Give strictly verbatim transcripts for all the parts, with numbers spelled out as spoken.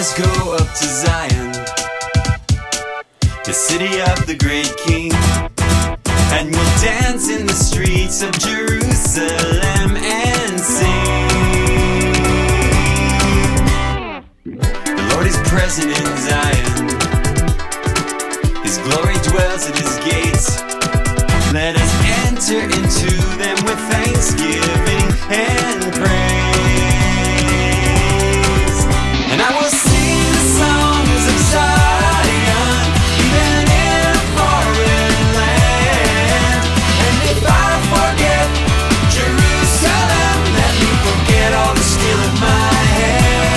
us go up to Zion, the city of the great King, and we'll dance in the streets of Jerusalem and sing. The Lord is present in Zion, His glory dwells at His gates. Let us enter into them with thanksgiving and praise. And I will sing the songs of Zion, even in a foreign land. And if I forget Jerusalem, let me forget all the skill of my hand.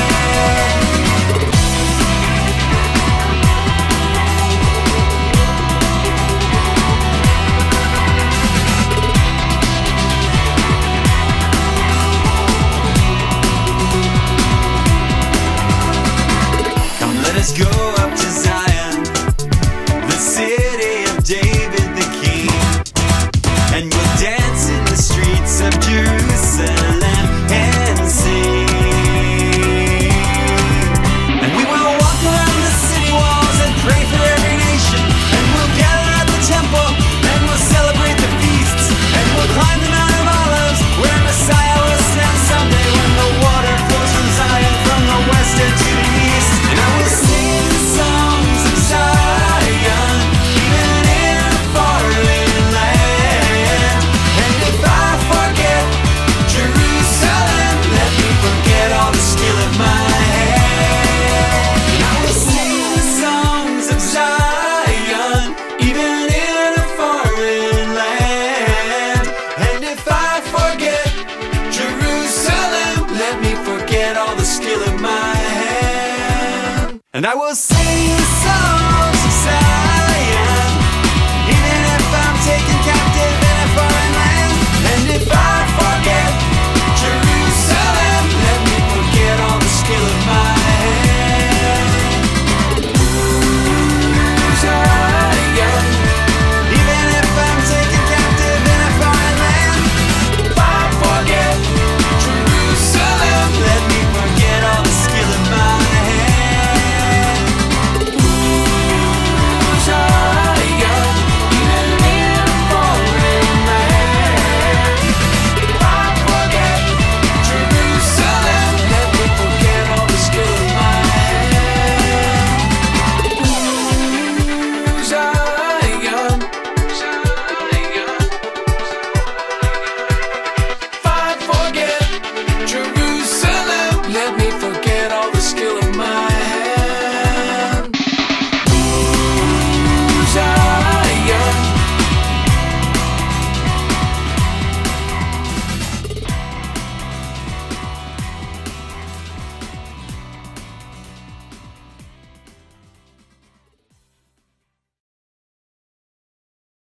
Let's go up to Zion, the city of David the King, and we'll dance in the streets of Jerusalem and sing. And we will walk around the city walls and pray for every nation, and we'll gather at the temple, and we'll celebrate the feasts, and we'll climb the Mount of Olives, where Messiah will stand someday, when the water flows from Zion from the west and to the east. And I will sing the songs of Zion, even in a foreign land. And if I forget Jerusalem, let me forget all the skill of my hand. And I will sing the songs of Zion, even in a foreign land. And if I forget Jerusalem, let me forget all the skill of my hand. And I will sing the song